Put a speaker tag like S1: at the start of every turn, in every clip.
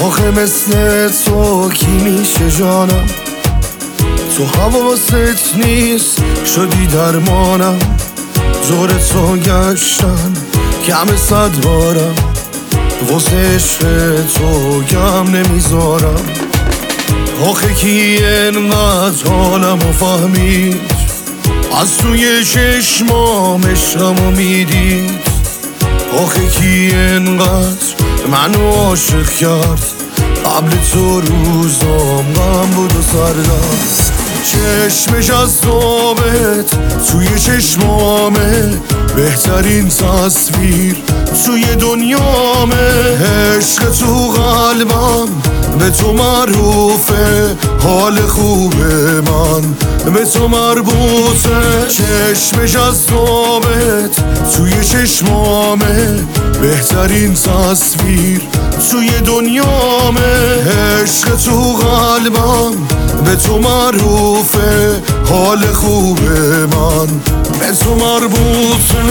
S1: آخه مثل تو کی میشه جانم؟ تو حواست نیست شدی درمانم. زور تو گشتن کم 100 بارم، واسه عشق تو گم نمیذارم. آخه کی انقدر حالمو فهمید، از توی چشمام عشقمو میدید. آخه کی انقدر منو عاشق کرد، قبل تو روزام غم بود و سردم. چشمش از ثابت توی چشمامه، بهترین تصویر توی دنیامه. عشق تو قلبم به تو معروفه، حال خوبه من به تو مربوطه. چشمش از ثابت توی چشمامه، بهترین تصویر توی دنیامه. عشق تو قلبم به تو معروفه، حال خوبه من به تو مربوطه.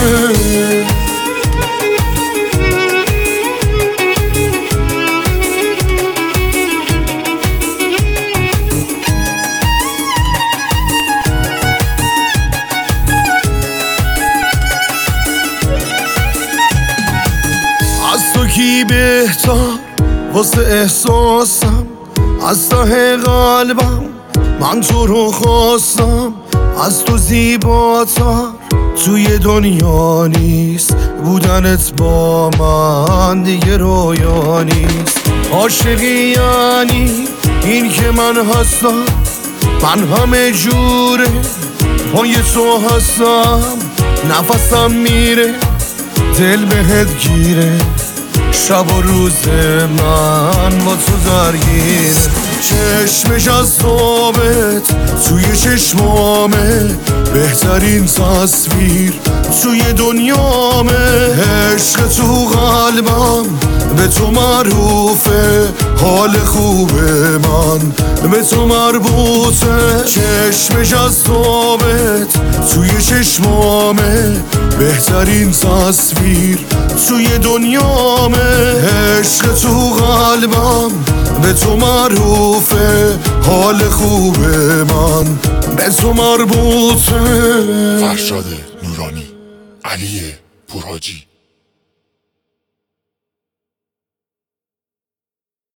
S1: از تو کی بهتر واسه احساسم، از ته قلبم من تو رو خواستم. از تو زیباتر توی دنیا نیست، بودنت با من دیگه رویا نیست. عاشقی یعنی این که من هستم، من همه جوره پای تو هستم. نفسم میره دل بهت گیره، شب و روز من با تو درگیره. چشمش از ثابت توی چشمامه، بهترین تصویر توی دنیامه. عشق تو قلبم به تو معروفه، حال خوبه من به تو مربوطه. چشمش از ثابت توی چشمامه، بهترین تصویر توی دنیامه. عشق تو قلبم به تو معروفه، حال خوبه من به تو مربوطه.
S2: فرشاد نورانی، علی پورحاجی.